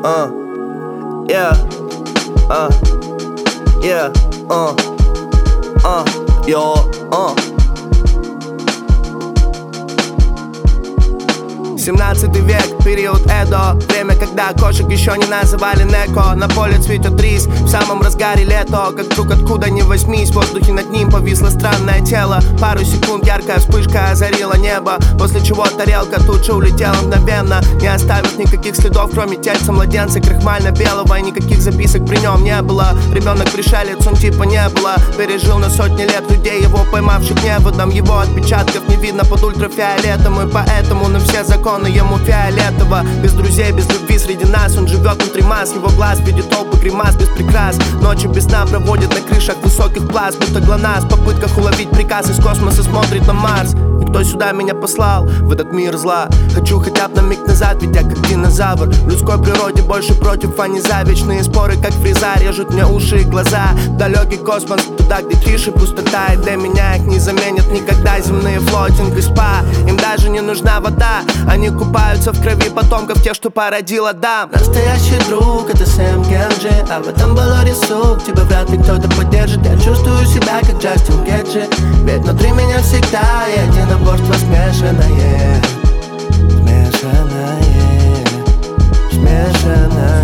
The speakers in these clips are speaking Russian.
Yeah, yeah, yo, 17 век, период Эдо. Время, когда кошек еще не называли Неко. На поле цветет рис, в самом разгаре лето. Как вдруг откуда ни возьмись, в воздухе над ним повисло странное тело. Пару секунд яркая вспышка озарила небо, после чего тарелка тут же улетела мгновенно, не оставив никаких следов, кроме тельца младенца крахмально-белого. И никаких записок при нем не было. Ребенок-пришелец, он типа не было. Пережил на сотни лет людей, его поймавших неводом. Его отпечатков не видно под ультрафиолетом, и поэтому на все законы ему фиолетово. Без друзей, без любви среди нас, он живет внутри масс. Его глаз видит толпы гримас без прикрас. Ночи без сна проводит на крышах высоких плац, будто ГЛОНАСС в попытках уловить приказ. Из космоса смотрит на Марс. И кто сюда меня послал, в этот мир зла? Хочу хотя бы на миг назад, ведь я как динозавр. В людской природе больше против, а не за. Вечные споры, как фреза, режут мне уши и глаза. Далекий космос, туда, где тише пустота. И для меня их не заменят никогда земные флотинг и спа. Им даже не нужна вода, они купаются в крови потомков тех, что породил Адам. Настоящий друг — это Сэм Кенджи, а в этом было рисунок. Тебя вряд ли кто-то поддержит. Я чувствую себя как Джастин Геджи, ведь внутри меня всегда единоборство смешанное. Смешанное, смешанное.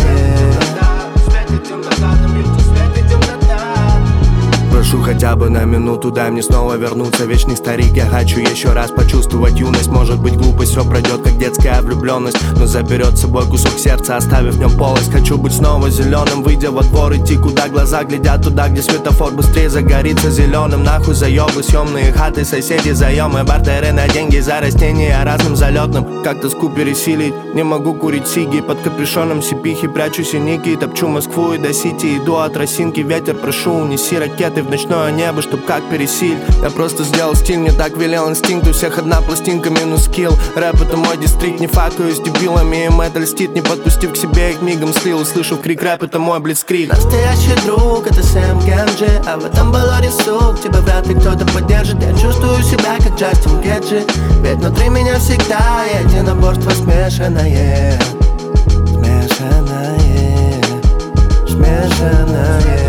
Прошу хотя бы на минуту, дай мне снова вернуться. Вечный старик, я хочу еще раз почувствовать юность. Может быть глупость, все пройдет как детская влюбленность, но заберет с собой кусок сердца, оставив в нем полость. Хочу быть снова зеленым, выйдя во двор, идти куда глаза глядят, туда, где светофор быстрее загорится зеленым. Нахуй заебы, съемные хаты, соседи, заемы, бартеры на деньги за растения разным залетным. Как тоску пересилить, не могу курить сиги. Под капюшоном сипихи прячу синяки, топчу Москву и до Сити. Иду от росинки, ветер, прошу, унеси ракеты в ночное небо, чтоб как пересилить. Я просто сделал стиль, мне так велел инстинкт. У всех одна пластинка, минус скилл. Рэп — это мой дистрикт, не факаю с дебилами. Им это льстит, не подпустив к себе их мигом слил. Услышав крик, рэп — это мой блицкрик. Настоящий друг — это Сэм Кенджи, а в этом было рисунок. Тебя вряд ли кто-то поддержит. Я чувствую себя как Джастин Геджи, ведь внутри меня всегда единоборство смешанное. Смешанное, смешанное.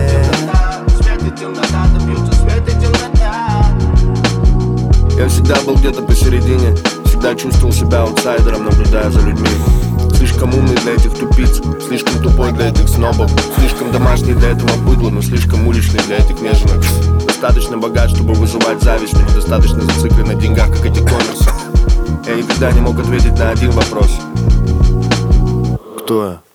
Я всегда был где-то посередине, всегда чувствовал себя аутсайдером, наблюдая за людьми. Слишком умный для этих тупиц, слишком тупой для этих снобов, слишком домашний для этого быдла, но слишком уличный для этих неженок. Достаточно богат, чтобы вызывать зависть, но недостаточно зациклен на деньгах, как эти коммерсы. Я никогда не мог ответить на один вопрос: кто я?